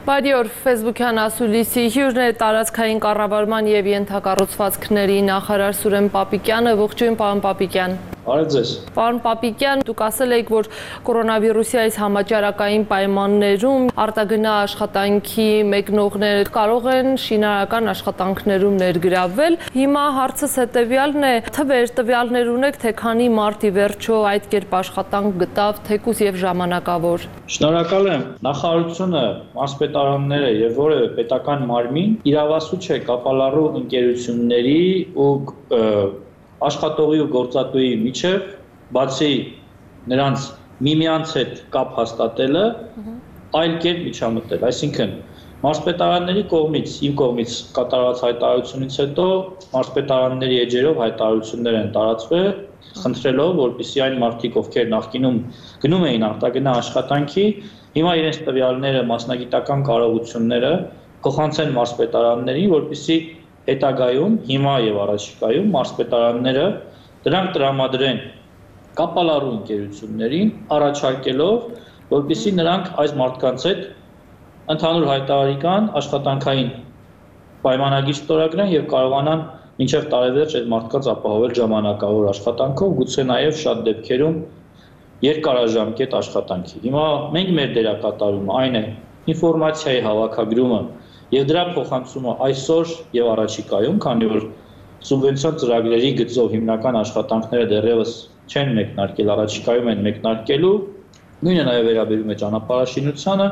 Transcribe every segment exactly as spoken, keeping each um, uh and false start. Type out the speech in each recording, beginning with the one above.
Բարի օր, Facebook-յան ասուլիսի հյուրն է տարածքային կառավարման և ենթակառուցվածքների նախարար Սուրեն Պապիկյանը, ողջույն պարոն Պապիկյան։ Բարև ձեզ։ Պարոն Պապիկյան, դուք ասել եք, որ կորոնավիրուսի այս համաճարակային պայմաններում արտագնա աշխատանքի մեկնողները կարող են շինարարական աշխատանքներում ներգրավվել։ Հիմա հարցս հետևյալն է, թվեր տվյալներ ունեք, թե քանի մարդ ի վերջո այդ կերպ աշխատանք գտավ, թեկուզ եւ ժամանակավոր։ Շնորհակալ եմ։ Նախարարությունը, մարզպետարանները եւ որևէ պետական մարմին իրավասու չէ կապալառու ընկերությունների ու աշխատողի ու գործատուի միջև, բացի նրանց միմյանց հետ կապ հաստատելը, այլ կերպ միջամտել, այսինքն մարզպետարանների կողմից, իմ կողմից կատարված հայտարարությունից հետո մարզպետարանների էջերով հայտարարություններ են տարածվել, խնդրելով, որպեսզի այն մարդիկ, ովքեր նախկինում գնում էին արտագնա աշխատանքի, հիմա իրենց տվյալները, մասնագիտական կարողությունները փոխանցեն մարզպետարաններին, որպեսզի հետագայում, հիմա եւ առաջիկայում մարզպետարանները դրանք տրամադրեն կապալառու ընկերություններին, առաջարկելով, որպեսզի նրանք այս մարդկանց հետ ընդհանուր հայտարարի կան աշխատանքային պայմանագիր ստորագրեն եւ կարողանան մինչեւ տարեվերջ այդ մարդկանց ապահովել ժամանակավոր աշխատանքով, գուցե նաեւ շատ դեպքերում երկարաժամկետ աշխատանքի։ Հիմա մենք մեր դերակատարումը այն է ինֆորմացիայի հավաքագրումը եւ դրա փոխանցումը այսօր եւ առաջիկայում, քանի որ սուբվենցիոն ծրագրերի գծով հիմնական աշխատանքները դեռևս չեն մեկնարկել, առաջիկայում են մեկնարկելու, նույնը նաեւ վերաբերում է ճանապարհաշինությանը։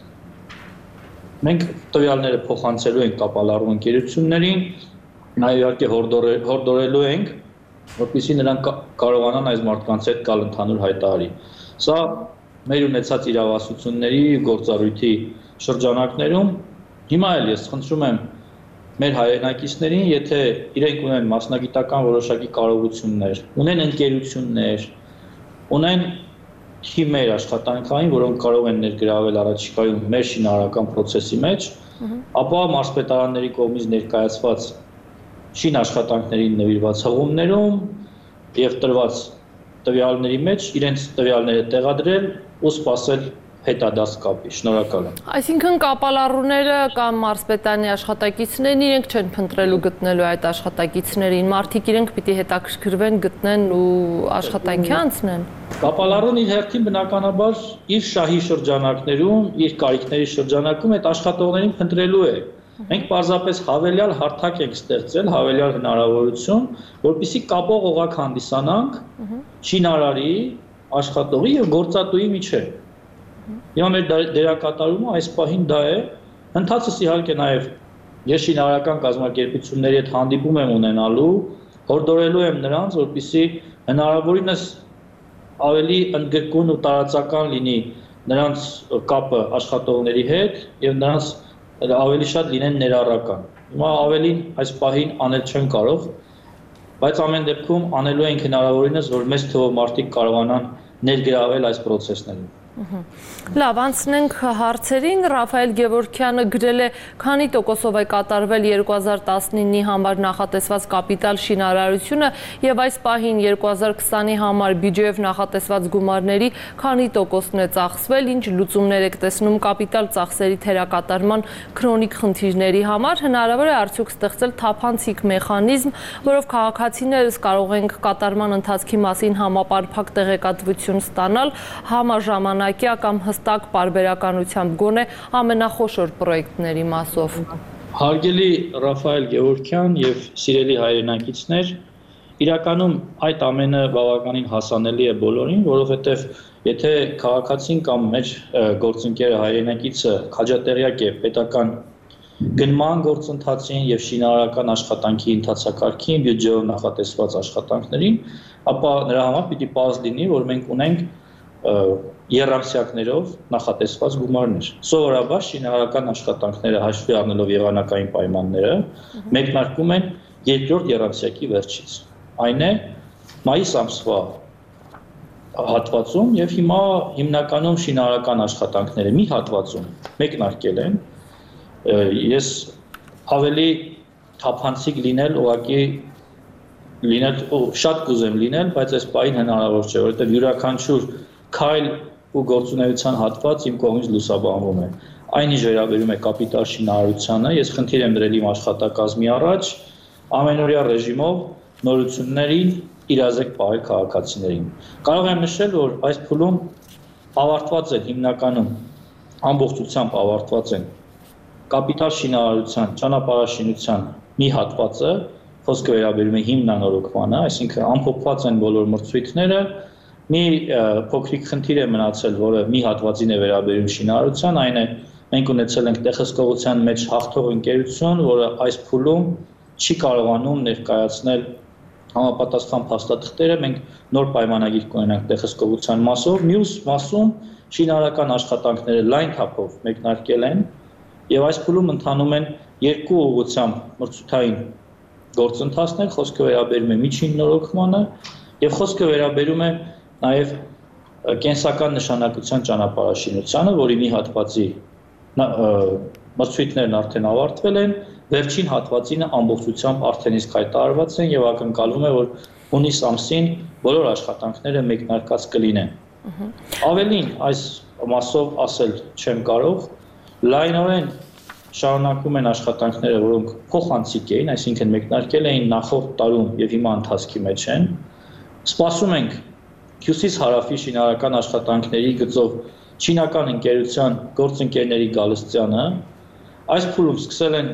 Մենք տվյալները փոխանցելու ենք կապալառու ընկերություններին, նաեւ իհարկե հորդորելու ենք, որպեսզի նրանք կարողանան այս մարդկանց հետ գալ ընդհանուր հայտարարի։ Սա մեր ունեցած իրավասությունների գործառույթի շրջանակներում Հիմա էլ ես խնդրում եմ մեր հայրենակիցներին, եթե իրենք ունեն մասնագիտական որոշակի կարողություններ, ունեն ընկերություններ, ունեն թիմեր աշխատանքային, որոնք կարող են ներգրավել առաջիկայում մեր շինարարական process-ի մեջ, ապա մարզպետարանների կողմից ներկայացված շին աշխատանքներին նվիրված հղումներում եւ տրված տվյալների մեջ իրենց տվյալները տեղադրել ու սպասել հետադարձ կապի, շնորհակալ եմ։ Այսինքն կապալառուները կամ մարզպետարանի աշխատակիցներն իրենք չեն փնտրելու գտնելու այդ աշխատակիցներին, մարդիկ իրենք պիտի հետաքրքրվեն, գտնեն ու աշխատանքի անցնեն։ Կապալառուն իր հերթին բնականաբար իր շահի շրջանակներում, իր կարիքների շրջանակում այդ աշխատողներին փնտրելու է։ Մենք պարզապես հավելյալ հարթակ ենք ստեղծել, հավելյալ հնարավորություն, որպեսզի կապող օղակ հանդիսանանք շինարարի, աշխատողի եւ գործատուի միջեւ։ Հիմա մեր դերակատարումը այս պահին դա է, ընթացս իհարկե նաև ես շինարարական կազմակերպությունների հետ հանդիպում եմ ունենալու, հորդորելու եմ նրանց, որպեսզի հնարավորինս ավելի ընդգրկուն ու տարածական լինի նրանց կապը աշխատողների հետ եւ նրանց ավելի շատ լինեն ներառական։ Հիմա ավելին այս պահին անել չեն կարող, բայց ամեն դեպքում անելու ենք հնարավորինս, որ մեծ թվով մարդիկ կարողանան ներգրավել այս process-ներում։ Լավ, անցնենք հարցերին, Ռաֆայել Գևորգյանը գրել է, քանի տոկոսով է կատարվել երկու հազար տասնինի համար նախատեսված կապիտալ շինարարությունը եւ այս պահին երկու հազար քսանի համար բյուջեով նախատեսված գումարների քանի տոկոսն է ծախսվել, ինչ լուծումներ եք տեսնում կապիտալ ծախսերի թերակատարման քրոնիկ խնդիրների համար, հնարավոր է արդյոք ստեղծել թափանցիկ մեխանիզմ, որով քաղաքացիներս կարող ենք կատարման ընթացքի մասին համապարփակ տեղեկատվություն ստանալ, համաժամանակ կամ հստակ պարբերականությամբ գոնե ամենախոշոր պրոյեկտների մասով։ Հարգելի Ռաֆայել Գևորգյան եւ սիրելի հայրենակիցներ, իրականում այդ ամենը բավականին հասանելի է բոլորին, որովհետեւ եթե քաղաքացին կամ մեր գործընկերը հայրենակիցը քաջատեղյակ է պետական գնման գործընթացին եւ շինարարական աշխատանքի ընթացակարգին, բյուջեով նախատեսված աշխատանքներին, ապա նրա համար պիտի պարզ լինի, որ մենք ունենք եռամսյակներով նախատեսված գումարներ։ Սովորաբար շինարարական աշխատանքները հաշվի առնելով եղանակային պայմանները մեկնարկում են երկրորդ եռամսյակի վերջից։ Այն է մայիս ամսվա հատվածում եւ հիմա հիմնականում շինարարական աշխատանքները մի հատվածում մեկնարկել են։ Ես ավելի թափանցիկ լինել, ուղղակի լինել շատ կուզեմ լինել, բայց այս պահին հնարավոր չէ, որովհետեւ յուրաքանչյուր քայլ ու գործունեության հատված իմ կողմից լուսաբանվում է։ Այն ինչ վերաբերում է կապիտալ շինարարությանը, ես խնդիր եմ դրել իմ աշխատակազմի առաջ ամենօրյա ռեժիմով նորություններին իրազեկ պահել քաղաքացիներին։ Կարող եմ նշել, որ այս փուլում ավարտված են հիմնականում ամբողջությամբ ավարտված են կապիտալ շինարարության, ճանապարհաշինության մի հատվածը, խոսքը վերաբերում է հիմնանորոգմանը, այսինքն ամփոփված են բոլոր մրցույթները, մի փոքրիկ խնդիր է մնացել, որը մի հատվածին է վերաբերում շինարարության, այն է մենք ունեցել ենք տեղհսկողության մեջ հաղթող ընկերություն, որը այս փուլում չի կարողանում ներկայացնել համապատասխան փաստաթղթերը, մենք նոր պայմանագիր կունենանք տեղհսկողության մասով, մյուս մասում շինարարական աշխատանքները լայն թափով մեկնարկել են եւ այս փուլում ընթանում են երկու ուղղությամբ մրցութային գործընթացներ, խոսքը վերաբերում է միջին նորոգմանը եւ խոսքը վերաբերում է նաեւ կենսական նշանակության ճանապարհաշինությանը, որի մի հատվածի մրցույթներն արդեն ավարտվել են, վերջին հատվածինը ամբողջությամբ արդեն իսկ հայտարարված են եւ ակնկալվում է, որ հունիս ամսին բոլոր աշխատանքները մեկնարկած կլինեն։ Ավելին, այս մասով ասել չեմ կարող, լայնորեն շարունակում են աշխատանքները, որոնք փոխանցիկ էին, այսինքն մեկնարկել էին նախորդ տարում եւ հիմա ընթացքի մեջ են։ Սպասում ենք Հյուսիս-Հարավի շինարարական աշխատանքների գծով չինական ընկերության գործընկերների գալստյանը, այս փուլում սկսել են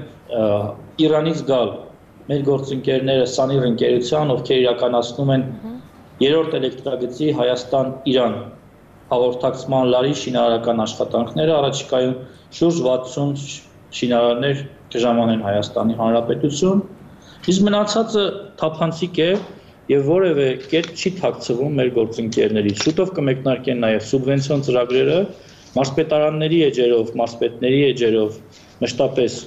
Իրանից գալ մեր գործընկերները Սանիր ընկերության, ովքեր իրականացնում են երրորդ էլեկտրագծի Հայաստան-Իրան հաղորդակցման լարի շինարարական աշխատանքները, առաջիկայում շուրջ վաթսուն շինարարներ կժամանեն Հայաստանի Հանրապետություն, իսկ մնացածը թափանցիկ է եւ որևէ կերպ չի թաքցվում մեր գործընկերներից։ Շուտով կմեկնարկեն նաեւ սուբվենցիոն ծրագրերը, մարզպետարանների էջերով, մարզպետների էջերով, մշտապես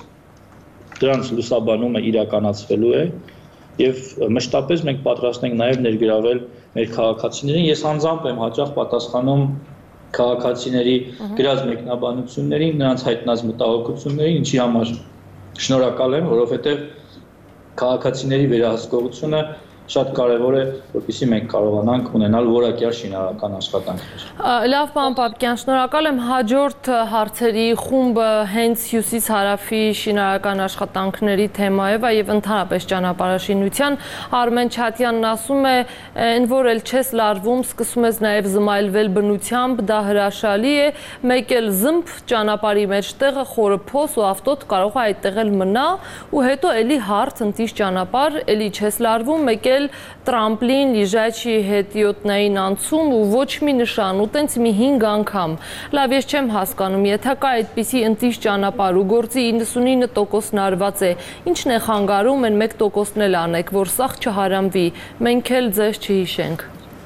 դրանց լուսաբանումը իրականացվելու է եւ մշտապես մենք պատրաստ ենք նաեւ ներգրավել մեր քաղաքացիներին։ Ես անձամբ եմ հաճախ պատասխանում քաղաքացիների գրած մեկնաբանություններին, նրանց հայտնած մտահոգություններին, ինչի համար շնորհակալ եմ, որովհետեւ քաղաքացիների վերահսկողությունը շատ կարևոր է, որպեսզի մենք կարողանանք ունենալ որակյալ շինարարական աշխատանքներ։ Լավ, պարոն Պապկյան, շնորհակալ եմ։ Հաջորդ հարցերի խումբը հենց Հյուսիս-Հարավի շինարարական աշխատանքների թեմայով է եւ ընդհանրապես ճանապարհաշինության։ Արմեն Չատյանն ասում է, «Այն որ էլ չես լարվում, սկսում ես նաեւ զմայլվել բնությամբ, դա հրաշալի է, մեկ էլ զմբ ճանապարհի մեջտեղը խորը փոս ու ավտոտ կարող է այդտեղ էլ մնա ու հետո էլի հարթ ընտիշ ճանապարհ, էլի չես լարվում, մեկ էլ տրամպլին, լիժաչի հետիոտնային անցում ու ոչ մի նշան ու տենց մի հինգ անգամ։ Լավ, ես չեմ հասկանում, եթե կա այդպիսի ընտիշ ճանապարհ ու գործի իննսունինը տոկոսն արված է, ինչն է խանգարում են մեկ տոկոսն էլ անեք, որ սաղ չհարամվի, մենք էլ ձեզ չհիշենք։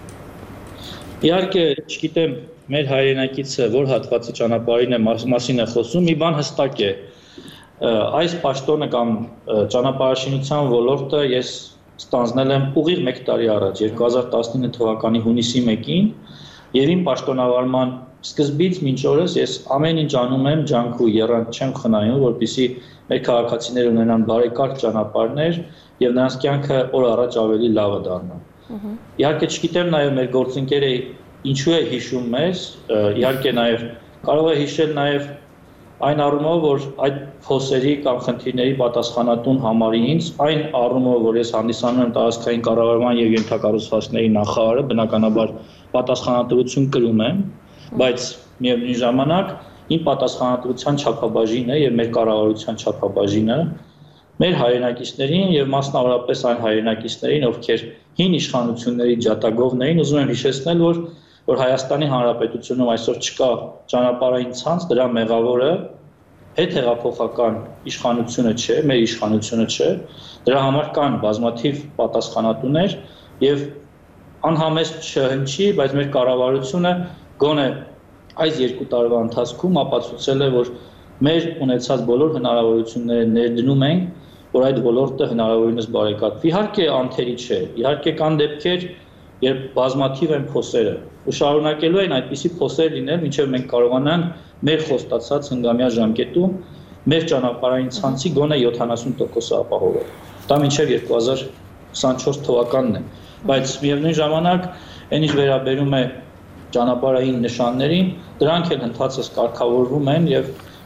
Իհարկե, չգիտեմ, մեր հայրենակիցը որ հատվածի ճանապարհին է մասին է խոսում, մի բան հստակ է։ Այս պաշտոնը կամ ճանապարհաշինության ոլորտը ես ստանձնել եմ ուղիղ մեկ տարի առաջ, երկու հազար տասնինը թվականի հունիսի մեկին, եւ իմ պաշտոնավարման սկզբից մինչ օրս ես ամեն ինչ անում եմ, ջանք ու եռանդ չեմ խնայում, որպեսզի մեր քաղաքացիները ունենան բարեկարգ ճանապարհներ եւ նրանց կյանքը օր առաջ ավելի լավը դառնա։ Իհարկե չգիտեմ նաեւ մեր գործընկերը ինչու է հիշում մեզ, իհարկե նաեւ կարող է հիշել նաեւ այն առումով, որ այդ փոսերի կամ խնդիրների պատասխանատուն համարի ինձ, այն առումով, որ ես հանդիսանում եմ տարածքային կառավարման եւ ենթակառուցվածքների նախարարը, բնականաբար պատասխանատվություն կրում եմ, բայց միևնույն ժամանակ իմ պատասխանատվության չափաբաժինը եւ մեր կառավարության չափաբաժինը մեր հայրենակիցներին եւ մասնավորապես այն հայրենակիցներին, ովքեր հին իշխանությունների ջատագովն էին, ուզում եմ հիշեցնել, որ որ Հայաստանի Հանրապետությունում այսօր չկա ճանապարհային ցանց, դրա մեղավորը հետհեղափոխական իշխանությունը չէ, մեր իշխանությունը չէ, դրա համար կան բազմաթիվ պատասխանատուներ եւ անհամեստ չհնչի, բայց մեր կառավարությունը գոնե այս երկու տարվա ընթացքում ապացուցել է, որ մեր ունեցած բոլոր հնարավորությունները ներդնում ենք, որ այդ ոլորտը հնարավորինս բարեկարգվի։ Իհարկե անթերի չէ, իհարկե կան դեպքեր, երբ բազմաթիվ են փոսերը, ու շարունակելու են այդպիսի փոսեր լինել, մինչև մենք կարողանանք մեր խոստացած հնգամյա ժամկետում մեր ճանապարհային ցանցի գոնե յոթանասուն տոկոսը ապահովել։ Դա մինչև երկու հազար քսանչորս թվականն է, բայց միևնույն ժամանակ այն ինչ վերաբերում է ճանապարհային նշաններին, դրանք էլ ընդհանրապես կարգավորվում են եւ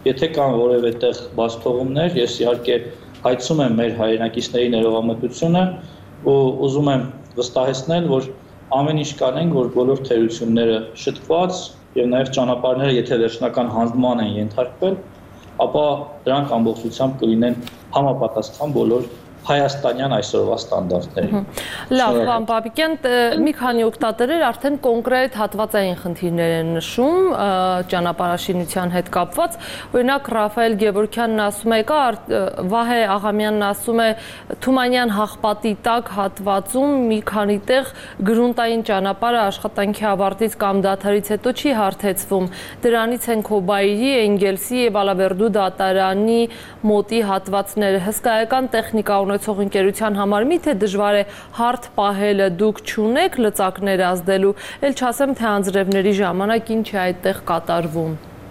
եթե կան որևէ տեղ բացթողումներ, ես իհարկե հայցում եմ մեր հայրենակիցների ներողամտությունը ու ուզում եմ վստահեցնել, որ ամեն ինչ կանենք, որ բոլոր թերությունները շտկված եւ նաեւ ճանապարհները, եթե վերջնական հանձնման են ենթարկվել, ապա դրանք ամբողջությամբ կլինեն համապատասխան բոլոր հայաստանյան այսօրվա ստանդարտների։ Լավ, պարոն Պապիկյան, մի քանի օգտատերեր արդեն կոնկրետ հատվածային խնդիրներ են նշում ճանապարհաշինության հետ կապված։ Օրինակ Ռաֆայել Գևորգյանն ասում է, կա Վահե Աղամյանն ասում է, Թումանյան Հաղպատի տակ հատվածում մի քանի տեղ գրունտային ճանապարհը աշխատանքի ավարտից կամ դադարից հետո չի հարթեցվում։ Դրանից են Քոբայրի, Էնգելսի եւ Ալավերդու դատարանի մոտի հատվածները։ Հսկայական տեխնիկա ունեցող ընկերության համար միթե դժվար է հարթ պահելը, դուք չունեք լծակներ ազդելու, էլ չասեմ թե անձրևների ժամանակ ինչ է այդտեղ կատարվում։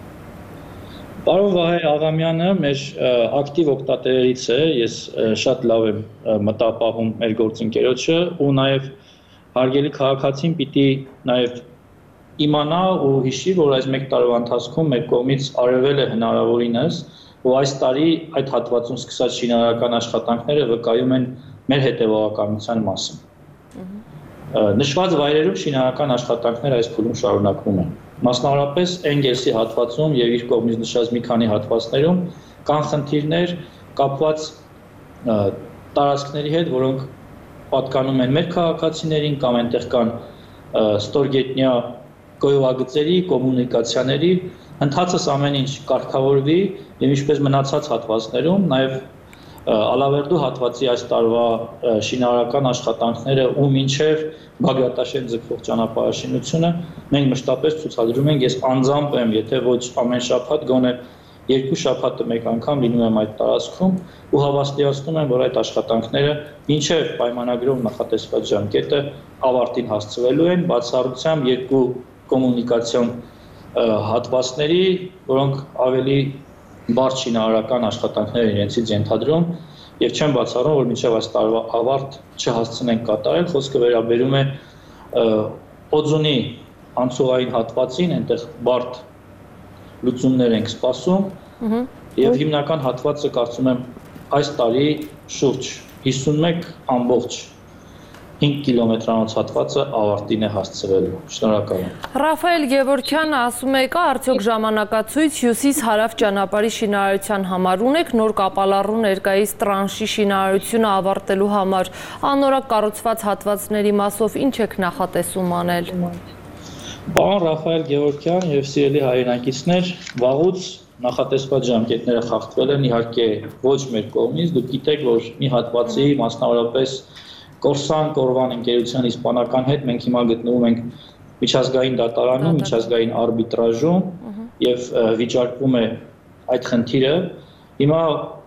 Պարոն Վահե Աղամյանը մեր ակտիվ օգտատերերից է, ես շատ լավ եմ մտապահում մեր գործընկերոջը ու նաև հարգելի քաղաքացին պիտի նաև իմանա ու հիշի, որ այս մեկ տարվա ընթացքում մեր կողմից արևել է հնարավորինս ու այս տարի այդ հատվածում սկսած շինարարական աշխատանքները վկայում են մեր հետևողականության մասին։ Նշված վայրերում շինարարական աշխատանքները այս փուլում շարունակվում են։ Մասնավորապես Էնգելսի հատվածում եւ իր կողմից նշած մի քանի հատվածներում կան խնդիրներ կապված տարածքների հետ, որոնք պատկանում են մեր քաղաքացիներին կամ այնտեղ կան ստորգետնյա գոյողագծերի, կոմունիկացիաների, ընթացս ամեն ինչ կարգավորվի եւ ինչպես մնացած հատվածներում, նաեւ Ալավերդու հատվածի այս տարվա շինարարական աշխատանքները ու մինչև Բագրատաշեն ձգվող ճանապարհաշինությունը մենք մշտապես ցուցադրում ենք, ես անձամբ եմ, եթե ոչ ամեն շաբաթ, գոնե երկու շաբաթը մեկ անգամ լինում եմ այդ տարածքում ու հավաստիացնում եմ, որ այդ աշխատանքները մինչև պայմանագրով նախատեսված ժամկետը ավարտին հասցվելու են, բացառությամբ երկու կոմունիկացիոն հատվածների, որոնք ավելի բարդ շինարարական աշխատանքներ իրենցից ենթադրում եւ չեմ բացառում, որ մինչեւ այս տարվա ավարտ չհասցնենք կատարել, խոսքը վերաբերում է Օձունի անցուղային հատվածին, այնտեղ բարդ լուծումներ ենք սպասում եւ հիմնական հատվածը կարծում եմ այս տարի շուրջ հիսունմեկ ամբողջ հինգ կիլոմետրանոց հատվածը ավարտին է հասցվելու։ Շնորհակալ եմ։ Ռաֆայել Գևորգյանը ասում է, կա արդյոք ժամանակացույց հյուսիս հարավ ճանապարհի շինարարության համար, ունեք նոր կապալառու ներկայիս տրանշի շինարարությունը ավարտելու համար, անորակ կառուցված հատվածների մասով ինչ եք նախատեսում անել։ Պարոն Ռաֆայել Գևորգյան եւ սիրելի հայրենակիցներ, վաղուց նախատեսված ժամկետները խախտվել են, իհարկե ոչ մեր կողմից, դուք գիտեք, որ մի հատվածի մասնավորապես Կորսան Կորվան ընկերության իսպանական հետ մենք հիմա գտնվում ենք միջազգային դատարանում, միջազգային արբիտրաժում եւ վիճարկվում է այդ խնդիրը։ Հիմա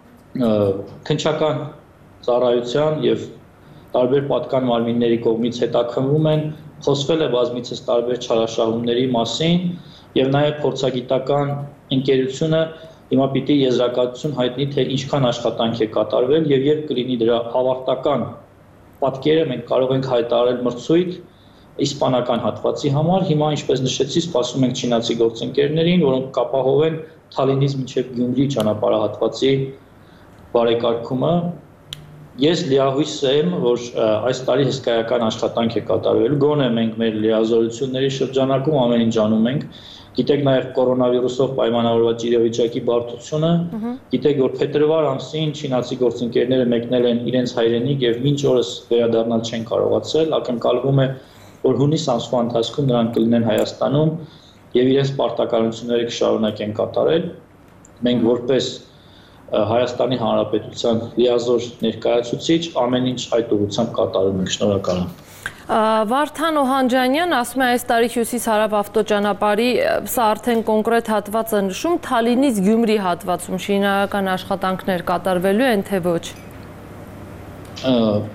քննչական ծառայության եւ տարբեր պատկան մարմինների կողմից հետաքննվում են, խոսվել է բազմիցս տարբեր չարաշահումների մասին եւ նաեւ փորձագիտական ընկերությունը հիմա պիտի եզրակացություն հայտնի, թե ինչքան աշխատանք է կատարվել եւ երբ կլինի դրա ավարտական պատկերը մենք կարող ենք հայտարարել մրցույթ իսպանական հատվածի համար։ Հիմա ինչպես նշեցի, սպասում ենք չինացի գործընկերներին, որոնք կապահովեն Թալինից մինչև Գյումրի ճանապարհահատվածի բարեկարգումը։ Ես լիահույս եմ, որ այս տարի հսկայական աշխատանք է կատարվելու, գոնե մենք մեր լիազորությունների շրջանակում ամեն ինչ անում ենք։ Գիտեք նաև կորոնավիրուսով պայմանավորված իրավիճակի բարդությունը, գիտեք, որ փետրվար ամսին չինացի գործընկերները մեկնել են իրենց հայրենիք եւ մինչ օրս վերադառնալ չեն կարողացել, ակնկալվում է, որ հունիս ամսվա ընթացքում նրանք կլինեն Հայաստանում եւ իրենց պարտականությունները կշարունակեն կատարել։ Մենք որպես Հայաստանի Հանրապետության լիազոր ներկայացուցիչ ամեն ինչ այդ ուղղությամբ կատարում ենք։ Շնորհակալ եմ։ Վարդան Օհանջանյան ասում է, այս տարի հյուսիս-հարավ ավտոճանապարհի սա արդեն կոնկրետ հատվածը նշում, Թալինից Գյումրի հատվածում շինարարական աշխատանքներ կատարվելու են, թե ոչ։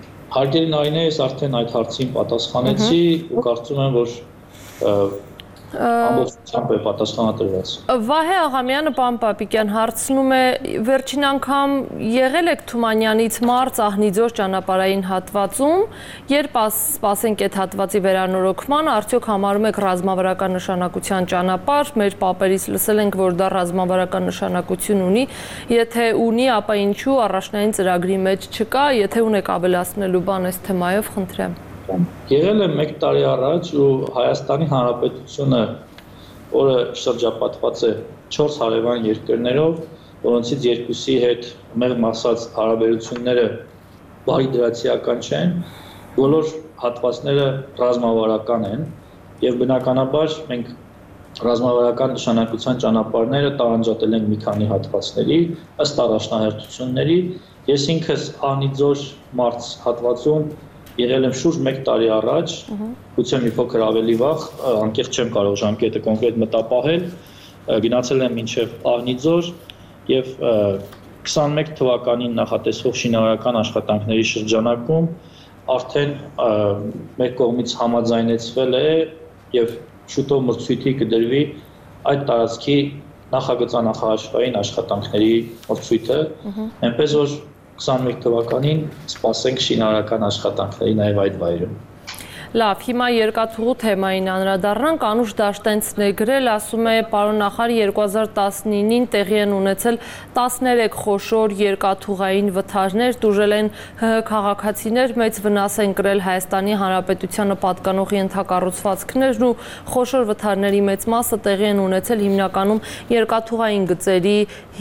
Հարգելի Նարինե, ես արդեն այդ հարցին պատասխանեցի ու կարծում եմ, որ ամբողջությամբ է պատասխանատվված։ Վահե Աղամյանը պարոն Պապիկյան հարցնում է, վերջին անգամ եղել եք Թումանյանից Մարզ Ահնիձոր ճանապարհային հատվածում, երբ սպասենք այդ հատվածի վերանորոգման, արդյոք համարում եք ռազմավարական նշանակության ճանապարհ, մեր պապերից լսել ենք, որ դա ռազմավարական նշանակություն ունի, եթե ունի, ապա ինչու առաջնային ծրագրի մեջ չկա, եթե ունեք ավելացնելու բան այս թեմայով, խնդրեմ։ Եղել է մեկ տարի առաջ ու Հայաստանի Հանրապետությունը, որը շրջապատված է չորս հարևան երկրներով, որոնցից երկուսի հետ մեղմ ասած հարաբերությունները բարիդրացիական չեն, բոլոր հատվածները ռազմավարական են եւ բնականաբար մենք ռազմավարական նշանակության ճանապարհները տարանջատել ենք մի քանի հատվածների ըստ առաջնահերթությունների։ Ես ինքս Ահնիձոր Մարզ հատվածում եղել եմ շուրջ մեկ տարի առաջ, գուցե մի փոքր ավելի վաղ, անկեղծ չեմ կարող ժամկետը կոնկրետ մտապահել, գնացել եմ մինչև Ահնիձոր եւ քսանմեկ թվականին նախատեսվող շինարարական աշխատանքների շրջանակում արդեն մեր կողմից համաձայնեցվել է եւ շուտով մրցույթի կդրվի այդ տարածքի նախագծանախաշվային աշխատանքների մրցույթը, այնպես որ քսանմեկ թվականին սպասենք շինարարական աշխատանքների նաև այդ վայրում։ Լավ, հիմա երկաթուղու թեմային անդրադառնանք, Անուշ Դաշտենցն է գրել, ասում է պարոն նախարար երկու հազար տասնինին տեղի են ունեցել տասներեք խոշոր երկաթուղային վթարներ, տուժել են ՀՀ քաղաքացիներ, մեծ վնաս են կրել Հայաստանի Հանրապետությանը պատկանող ենթակառուցվածքներն ու խոշոր վթարների մեծ մասը տեղի են ունեցել հիմնականում երկաթուղային գծերի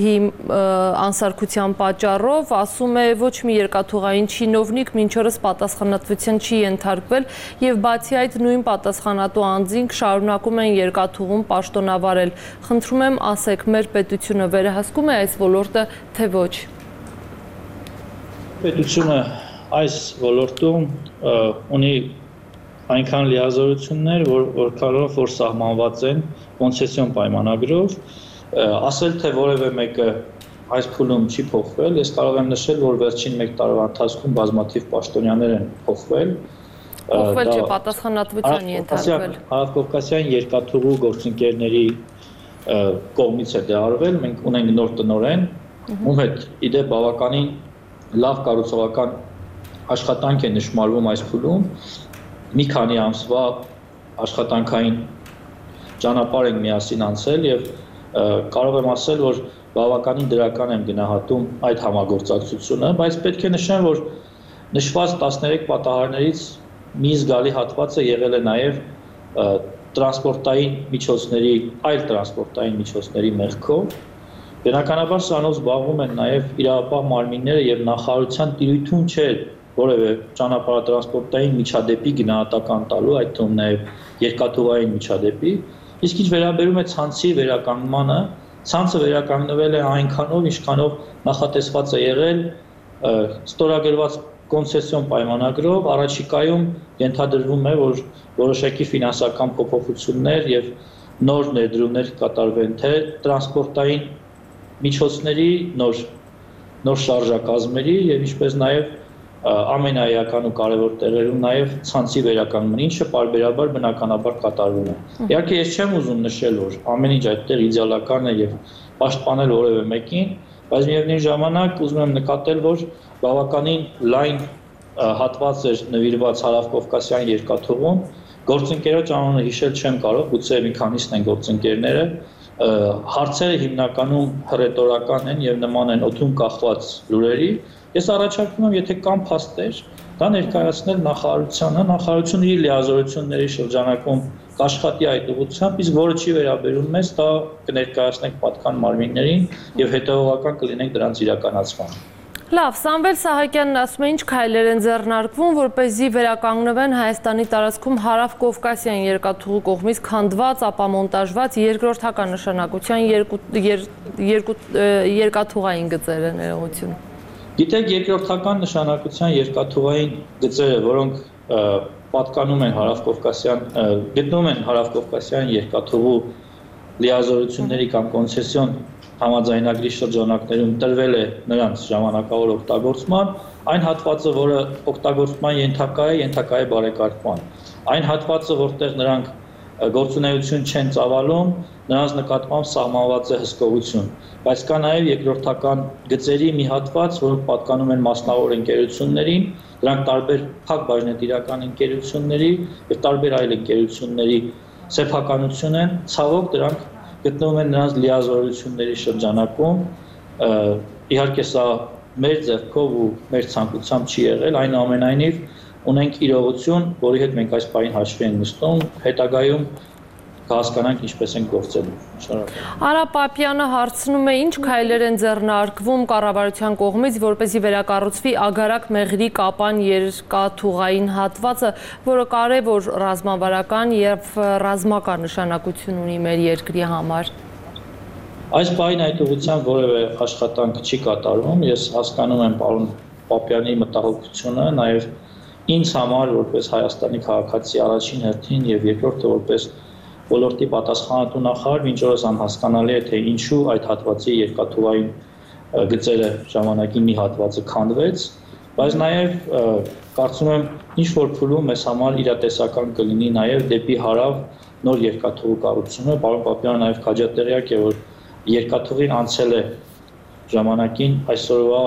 անսարքության պատճառով, ասում է ոչ մի երկաթուղային չինովնիկ մինչ օրս պատասխանատվության չի ենթարկվել եւ բացի այդ նույն պատասխանատու անձինք շարունակում են երկաթուղում պաշտոնավարել։ Խնդրում եմ ասեք, մեր պետությունը վերահսկում է այս ոլորտը, թե ոչ։ Պետությունը այս ոլորտում ունի այնքան լիազորություններ, որ որքանով որ սահմանված են կոնցեսիոն պայմանագրով, ասել թե որևէ մեկը այս փուլում չի փոխվել, ես կարող եմ նշել, որ վերջին մեկ տարվա ընթացքում բազմաթիվ պաշտոնյաներ են փոխվել։ Փոխվել չէ, պատասխանատվության ենթարկվել։ Հարավկովկասյան երկաթուղու գործընկերների կողմից է դա արվել, մենք ունենք նոր տնօրեն, ում հետ իդեպ բավականին լավ կառուցողական աշխատանք է նշմարվում այս փուլում, մի քանի ամսվա աշխատանքային ճանապարհ ենք միասին անցել եւ կարող եմ ասել, որ բավականին դրական եմ գնահատում այդ համագործակցությունը, բայց պետք է նշեմ, որ նշված տասներեք պատահարներից մի զգալի հատվածը եղել է նաև տրանսպորտային միջոցների, այլ տրանսպորտային միջոցների մեղքով։ Բնականաբար սրանով զբաղվում են նաև իրավապահ մարմինները եւ նախարարության տիրույթում չէ որևէ ճանապարհատրանսպորտային միջադեպի գնահատական տալու, այդ թվում նաև երկաթուղային միջադեպի, իսկ ինչ վերաբերում է ցանցի վերականգնմանը, ցանցը վերականգնվել է այնքանով, ինչքանով նախատեսված է եղել ստորագրված կոնցեսիոն պայմանագրով, առաջիկայում ենթադրվում է, որ որոշակի ֆինանսական փոփոխություններ եւ նոր ներդրումներ կատարվեն թե տրանսպորտային միջոցների, նոր նոր շարժակազմերի եւ ինչպես նաեւ ամենաէական ու կարևոր տեղերում նաեւ ցանցի վերականգնումը, ինչը պարբերաբար բնականաբար կատարվում է։ Իհարկե ես չեմ ուզում նշել, որ ամեն ինչ այդտեղ իդեալական է եւ պաշտպանել որևէ մեկին, բայց միևնույն ժամանակ ուզում եմ նկատել, որ բավականին լայն հատված էր նվիրված Հարավկովկասյան երկաթուղում, գործընկերոջ անունը հիշել չեմ կարող, գուցե մի քանիսն են գործընկերները, հարցերը հիմնականում հռետորական են եւ նման են օդում կախված լուրերի։ Ես առաջարկում եմ, եթե կան փաստեր, դա ներկայացնել նախարարությանը, նախարարությունը իր լիազորությունների շրջանակում կաշխատի այդ ուղղությամբ, իսկ որը չի վերաբերում մեզ, դա կներկայացնենք պատկան մարմիններին եւ հետեւողական կլինենք դրանց իրականացման։ Լավ, Սամվել Սահակյանն ասում է, ինչ քայլեր են ձեռնարկվում, որպեսզի վերականգնվեն Հայաստանի տարածքում Հարավկովկասյան երկաթուղու կողմից քանդված, ապամոնտաժված երկրորդական նշանակության երկաթուղային գծերը ներողություն։ Գիտեք, երկրորդական նշանակության երկաթուղային գծերը, որոնք պատկանում են Հարավկովկասյան, գտնվում են Հարավկովկասյան երկաթուղու լիազորությունների կամ կոնցեսիոն համաձայնագրի շրջանակներում տրվել է նրանց ժամանակավոր օգտագործման, այն հատվածը, որը օգտագործման ենթակա է, ենթակա է բարեկարգման։ Այն հատվածը, որտեղ նրանք գործունեություն չեն ծավալում, նրանց նկատմամբ սահմանված է հսկողություն, բայց կա նաև երկրորդական գծերի մի հատված, որոնք պատկանում են մասնավոր ընկերություններին, դրանք տարբեր փակ բաժնետիրական ընկերությունների եւ տարբեր այլ ընկերությունների սեփականություն են, ցավոք դրանք գտնվում են նրանց լիազորությունների շրջանակում, իհարկե սա մեր ձեռքով ու մեր ցանկությամբ չի եղել, այնուամենայնիվ ունենք իրողություն, որի հետ մենք այս պահին հաշվի ենք նստում, հետագայում կհասկանանք ինչպես են գործելու։ Շնորհակալ։ Արա Պապյանը հարցնում է, ինչ քայլեր են ձեռնարկվում կառավարության կողմից, որպեսզի վերակառուցվի Ագարակ Մեղրի Կապան երկաթուղային հատվածը, որը կարևոր ռազմավարական եւ ռազմական նշանակություն ունի մեր երկրի համար։ Այս պահին այդ ուղղությամբ որևէ աշխատանք չի կատարվում, ես հասկանում եմ պարոն Պապյանի մտահոգությունը, նաեւ ինձ համար որպես Հայաստանի քաղաքացի առաջին հերթին եւ երկրորդը որպես ոլորտի պատասխանատու նախարար մինչ օրս անհասկանալի է թե ինչու այդ հատվածի երկաթուղային գծերը ժամանակի մի հատվածը քանդվեց, բայց նաեւ կարծում եմ ինչ որ փուլում մեզ համար իրատեսական կլինի նաեւ դեպի հարավ նոր երկաթուղու կառուցումը, պարոն Պապյանը նաեւ քաջատեղյակ է որ երկաթուղին անցել է ժամանակին այսօրվա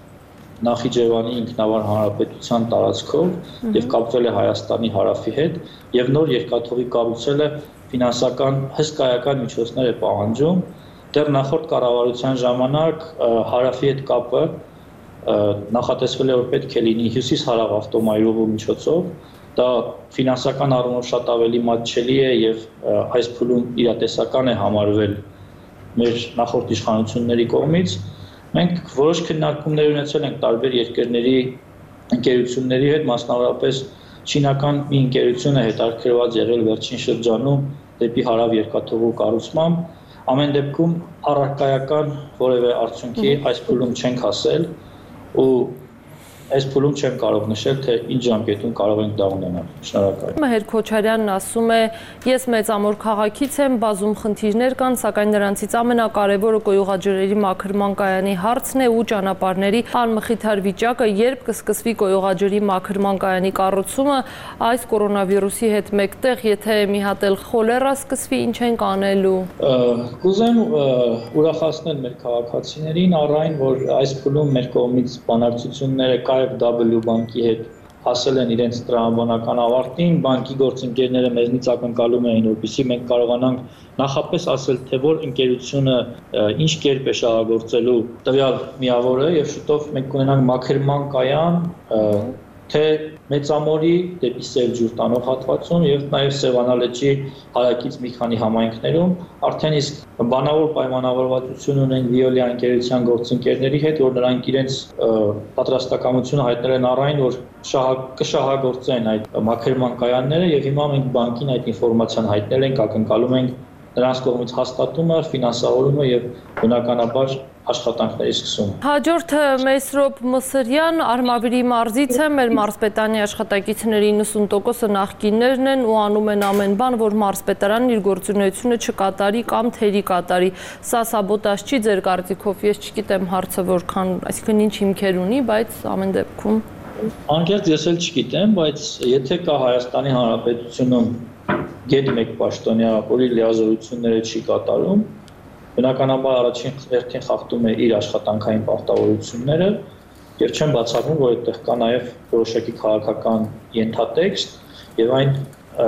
Նախիջևանի ինքնավար հանրապետության տարածքով եւ կապվել է Հայաստանի հարավի հետ եւ նոր երկաթուղի կառուցելը ֆինանսական հսկայական միջոցներ է պահանջում դեռ նախորդ կառավարության ժամանակ հարավի հետ կապը նախատեսվել է որ պետք է լինի հյուսիս-հարավ ավտոմայրուղու միջոցով դա ֆինանսական առումով շատ ավելի մատչելի է եւ այս փուլում իրատեսական է համարվել մեր նախորդ իշխանությունների կողմից Մենք որոշ քննարկումներ ունեցել ենք տարբեր երկրների ընկերությունների հետ, մասնավորապես չինական մի ընկերություն է հետաքրքրված եղել վերջին շրջանում դեպի հարավ երկաթուղու կառուցմամբ, ամեն դեպքում առարկայական որևէ արդյունքի այս փուլում չենք հասել ու այս փուլում չեմ կարող նշել, թե ինչ ժամկետում կարող ենք դա ունենալ։ Շնորհակալ։ Մհեր Քոչարյանն ասում է, ես մեծամոր քաղաքից եմ, բազում խնդիրներ կան, սակայն նրանցից ամենակարևորը կոյուղաջրերի մաքրման կայանի հարցն է ու ճանապարհների անմխիթար վիճակը, երբ կսկսվի կոյուղաջրի մաքրման կայանի կառուցումը, այս կորոնավիրուսի հետ մեկտեղ, եթե մի հատ էլ խոլերա սկսվի, ինչ ենք անելու։ Կուզեմ ուրախացնել մեր քաղաքացիներին առ այն, որ այս փուլում մեր կողմից բանակցությունները K F W բանկի հետ հասել են իրենց տրամաբանական ավարտին, բանկի գործընկերները մեզնից ակնկալում էին, որպեսզի մենք կարողանանք նախապես ասել, թե որ ընկերությունը ինչ կերպ է շահագործելու տվյալ միավորը եւ շուտով մենք կունենանք մաքրման կայան, թե Մեծամորի դեպի Սև ջուր տանող հատվածում եւ նաեւ Սևանալեջի հարակից մի քանի համայնքներում արդեն իսկ բանավոր պայմանավորվածություն ունեն Վիոլիա ընկերության գործընկերների հետ, որ նրանք իրենց պատրաստակամությունը հայտնել են առ այն, որ կշահագործեն այդ մաքրման կայանները եւ հիմա մենք բանկին այդ ինֆորմացիան հայտնել ենք, ակնկալում ենք նրանց կողմից հաստատումը, ֆինանսավորումը եւ բնականաբար աշխատանքների սկսումը։ Հաջորդը Մեսրոպ Մսրյան, Արմավիրի մարզից է, մեր մարզպետանի աշխատակիցների իննսուն տոկոսը նախկիններն են ու անում են ամեն բան, որ մարզպետարանն իր գործունեությունը չկատարի կամ թերի կատարի։ Սա սաբոտաժ չի ձեր կարծիքով, ես չգիտեմ հարցը որքան, այսինքն ինչ հիմքեր ունի, բայց ամեն դեպքում։ Անկեղծ ես էլ չգիտեմ, բայց եթե կա Հայաստանի Հանրապետությունում գետ մեկ պաշտոնյա, որի լիազորությունները չի կատարում, բնականաբար առաջին հերթին խախտում է իր աշխատանքային պարտավորությունները եւ չեմ բացառում, որ այդտեղ կա նաեւ որոշակի քաղաքական ենթատեքստ եւ այն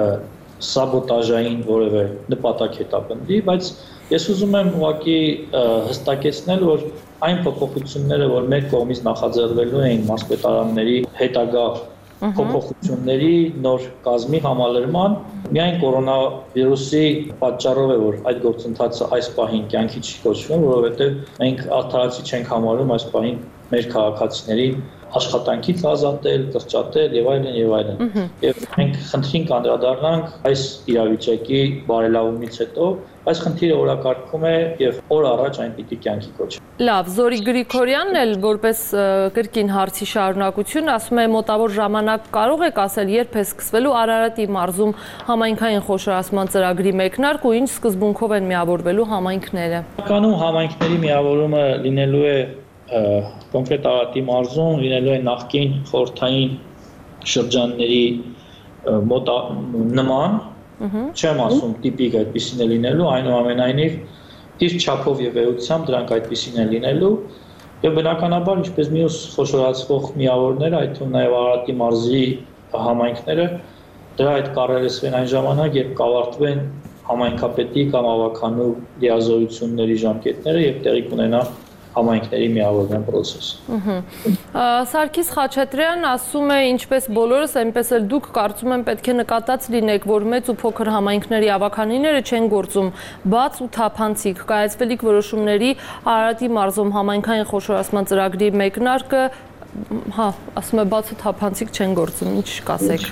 սաբոտաժային որևէ նպատակ հետապնդի, բայց ես ուզում եմ ուղղակի հստակեցնել, որ այն փոփոխությունները, որ մեր կողմից նախաձեռնվելու էին մարզպետարանների հետագա փոփոխությունների նոր կազմի համալրման միայն կորոնավիրուսի պատճառով է, որ այդ գործընթացը այս պահին կյանքի չի կոչվում, որովհետև մենք արդարացի չենք համարում այս պահին մեր քաղաքացիների աշխատանքից ազատել, կրճատել եւ այլն եւ այլն։ Եվ մենք խնդրին կանդրադառնանք այս իրավիճակի բարելավումից հետո, այս խնդիրը օրակարգում է եւ օր առաջ այն պիտի կյանքի կոչվի։ Լավ, Զորի Գրիգորյանն էլ որպես կրկին հարցի շարունակություն ասում է մոտավոր ժամանակ կարող եք ասել երբ է սկսվելու Արարատի մարզում համայնքային խոշորացման ծրագրի մեկնարկ ու ինչ սկզբունքով են միավորվելու համայնքները։ Իրականում համայնքների միավորումը լինելու է կոնկրետ Արարատի մարզում լինելու է նախկին խորհրդային շրջանների նման, Չեմ ասում տիպիկ այդպեսին է լինելու, այնուամենայնիվ իր չափով եւ էությամբ դրանք այդպեսին են լինելու եւ բնականաբար ինչպես մյուս խոշորացվող միավորները, այդ թվում նաեւ Արարատի մարզի համայնքները դրա այդ կառավարեցվեն այն ժամանակ, երբ կավարտվեն համայնքապետի կամ ավականու լիազորությունների ժամկետները եւ տեղի կունենա համայնքների միավորման process-ը։ Սարգիս Խաչատրյան ասում է, ինչպես բոլորս, այնպես էլ դուք կարծում եմ պետք է նկատած լինեք, որ մեծ ու փոքր համայնքների ավականիները չեն գործում բաց ու թափանցիկ։ Կայացվելիք որոշումների Արարատի մարզում համայնքային խոշորացման ծրագրի մեկնարկը, հա, ասում է բաց ու թափանցիկ չեն գործում, ինչ կասեք։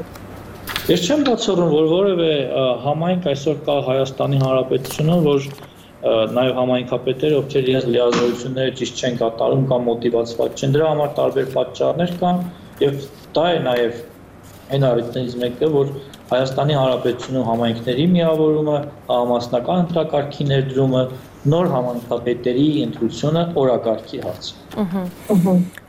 Ես չեմ բացառում, որ որևէ համայնք այսօր կա Հայաստանի Հանրապետությունում, որ նաև համայնքապետերը, ովքեր իրենց լիազորությունները ճիշտ չեն կատարում կամ մոտիվացված չեն, դրա համար տարբեր պատճառներ կան եւ դա է նաև այն առիթներից մեկը, որ Հայաստանի Հանրապետությունում համայնքների միավորումը, համասնական ընտրակարգի ներդրումը, նոր համայնքապետերի ընտրությունը օրակարգի հարց է։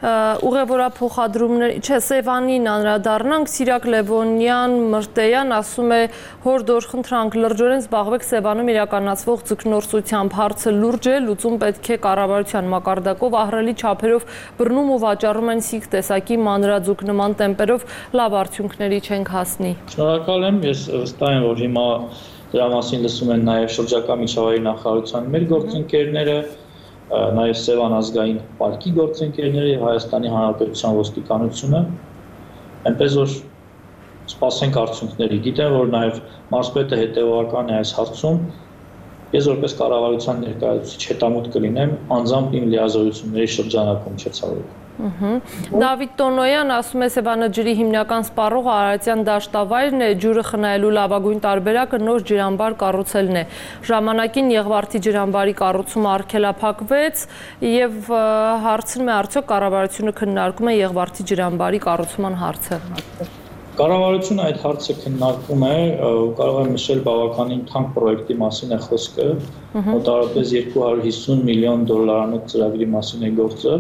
Ուղևորափոխադրումներ, չէ, Սևանին անդրադառնանք, Սիրակ Լևոնյան Մրտեյան ասում է, հորդոր խնդրանք լրջորեն զբաղվեք Սևանում իրականացվող ձկնորսությամբ, հարցը լուրջ է, լուծում պետք է կառավարության մակարդակով, ահռելի չափերով բռնում ու վաճառում են սիկ տեսակի մանրաձուկ նման տեմպերով լավ արդյունքների չենք հասնի։ Շնորհակալ եմ, ես վստահ եմ, որ հիմա դրա մասին լսում են նաև շրջակա միջավայրի նախարարության մեր գործընկերները, նաև Սևան ազգային պարկի գործընկերները եւ Հայաստանի Հանրապետության ոստիկանությունը, այնպես որ սպասենք արդյունքների։ Գիտեմ, որ նաև մարզպետը հետևողական է այս հարցում։ Ես որպես կառավարության ներկայացուցիչ հետամուտ կլինեմ անձամբ իմ լիազորությունների շրջանակում չցավոք։ Դավիթ Տոնոյան ասում է, Սևանը ջրի հիմնական սպառողը Արարատյան դաշտավայրն է, ջուրը խնայելու լավագույն տարբերակը նոր ջրամբար կառուցելն է։ Ժամանակին Եղվարդի ջրամբարի կառուցումը արգելափակվեց եւ հարցնում է, արդյոք կառավարությունը քննարկում է Եղվարդի ջրամբարի կառուցման հարցը։ Կառավարությունը այդ հարցը քննարկում է, կարող եմ նշել բավականին թանկ պրոյեկտի մասին է խոսքը, մոտավորապես երկու հարյուր հիսուն միլիոն դոլարանոց ծրագրի մասին է գործը։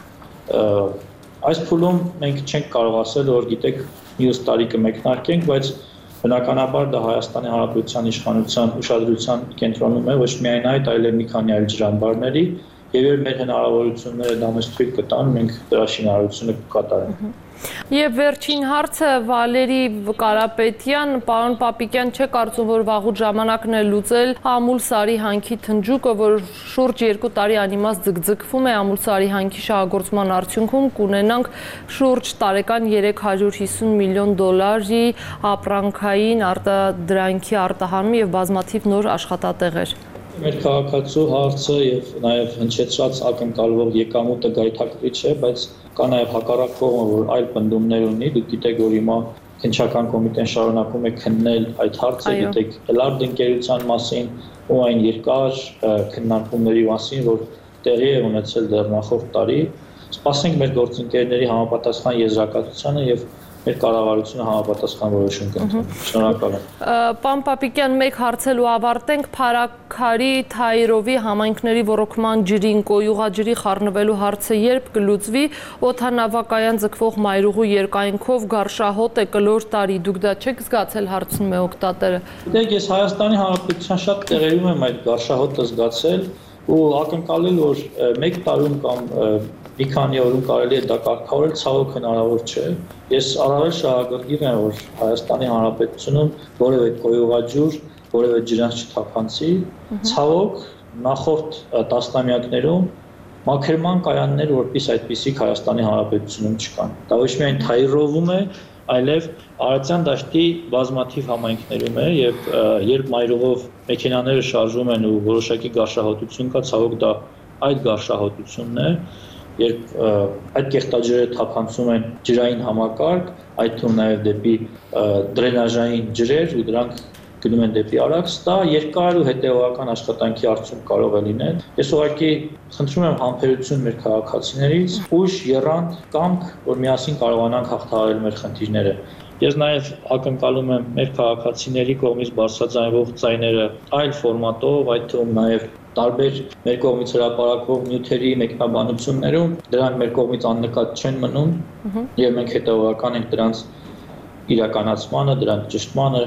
Այս փուլում մենք չենք կարող ասել, որ գիտեք, մյուս տարի կմեկնարկենք, բայց բնականաբար դա Հայաստանի Հանրապետության իշխանության ուշադրության կենտրոնում է ոչ միայն այդ, այլև մի քանի այլ ջրամբարների, եւ երբ մեր հնարավորությունները դա մեզ թույլ կտան, մենք դրա շինարարությունը կկատարենք։ Եվ վերջին հարցը Վալերի Կարապետյան, պարոն Պապիկյան, չէ կարծում, որ վաղուց ժամանակն է լուծել Ամուլսարի հանքի թնջուկը, որ շուրջ երկու տարի անիմաստ ձգձգվում է Ամուլսարի հանքի շահագործման արդյունքում կունենանք շուրջ տարեկան երեք հարյուր հիսուն միլիոն դոլարի ապրանքային արտադրանքի արտահանում եւ բազմաթիվ նոր աշխատատեղեր։ Մեր քաղաքացու հարցը եւ նաեւ հնչեցրած ակնկալվող եկամուտը գայթակղիչ է, բայց կա նաեւ հակառակ կողմը, որ այլ պնդումներ ունի, դուք գիտեք, որ հիմա քննչական կոմիտեն շարունակում է քննել այդ հարցը, գիտեք, Լարդ ընկերության մասին ու այն երկար քննարկումների մասին, որ տեղի է ունեցել դեռ նախորդ տարի։ Սպասենք մեր գործընկերների համապատասխան եզրակացությանը եւ մեր կառավարությունը համապատասխան որոշում կընդունի։ Շնորհակալ եմ։ Պարոն Պապիկյան, մեկ հարցելու ավարտենք Փարաքարի Թայրովի համայնքների ոռոգման ջրին կոյուղաջրի խառնվելու հարցը երբ կլուծվի, օդանավակայան ձգվող մայրուղու երկայնքով գարշահոտ է կլոր տարի, դուք դա չեք զգացել, հարցնում է օգտատերը։ Դեք ես Հայաստանի Հանրապետության շատ տեղերում եմ այդ գարշահոտը զգացել ու ակնկալել, որ մեկ տարում կամ մի քանի օրում կարելի է դա կարգավորել, ցավոք հնարավոր չէ։ Ես առավել շահագրգիռ եմ, որ Հայաստանի Հանրապետությունում որևէ կոյուղաջուր, որևէ ջրանց չթափանցի, ցավոք նախորդ տասնամյակներում մաքրման կայաններ որպես այդպիսիք Հայաստանի Հանրապետությունում չկան։ Դա ոչ միայն Թայրովում է, այլև Արարատյան դաշտի բազմաթիվ համայնքներում է եւ երբ մայրուղով մեքենաները շարժվում են ու որոշակի գարշահոտություն կա, ցավոք դա այդ գարշահոտությունն է, երբ այդ կեղտաջրերը թափանցում են ջրային համակարգ, այդ թվում նաև դեպի դրենաժային ջրեր ու դրանք գնում են դեպի Արաքս, դա երկար ու հետևողական աշխատանքի արդյունք կարող է լինել։ Ես ուղղակի խնդրում եմ համբերություն մեր քաղաքացիներից, ուժ, եռանդ, կամք, որ միասին կարողանանք հաղթահարել մեր խնդիրները։ Ես նաև ակնկալում եմ մեր քաղաքացիների կողմից բարձրաձայնվող ձայները այլ ֆորմատով, այդ թվում նաև տարբեր մեր կողմից հրապարակվող նյութերի մեկնաբանություններում, դրանք մեր կողմից աննկատ չեն մնում եւ մենք հետևողական ենք դրանց իրականացմանը, դրանք ճշտմանը,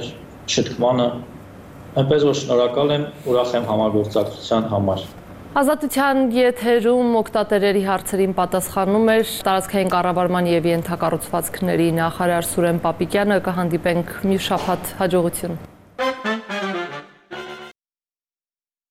շտկմանը։ Այնպես որ շնորհակալ եմ, ուրախ եմ համագործակցության համար։ Ազատության եթերում օգտատերերի հարցերին պատասխանում էր տարածքային կառավարման եւ ենթակառուցվածքների նախարար Սուրեն Պապիկյանը։ Կհանդիպենք մյուս շաբաթ, հաջողություն։